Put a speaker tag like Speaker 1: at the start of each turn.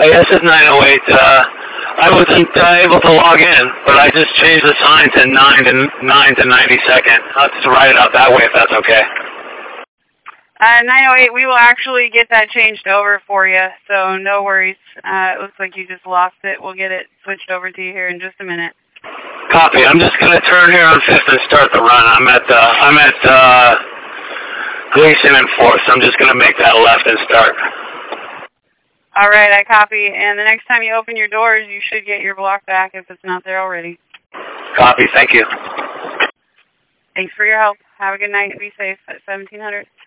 Speaker 1: Hey, this is 908. I wasn't able to log in, but I just changed the sign to 9 to 92nd. I'll just write it out that way if that's okay.
Speaker 2: 908, we will actually get that changed over for you, so no worries. It looks like you just lost it. We'll get it switched over to you here in just a minute.
Speaker 1: Copy. I'm just going to turn here on 5th and start the run. I'm at Gleason and 4th, so I'm just going to make that left and start.
Speaker 2: All right, I copy. And the next time you open your doors, you should get your block back if it's not there already.
Speaker 1: Copy. Thank you.
Speaker 2: Thanks for your help. Have a good night. Be safe at 1700.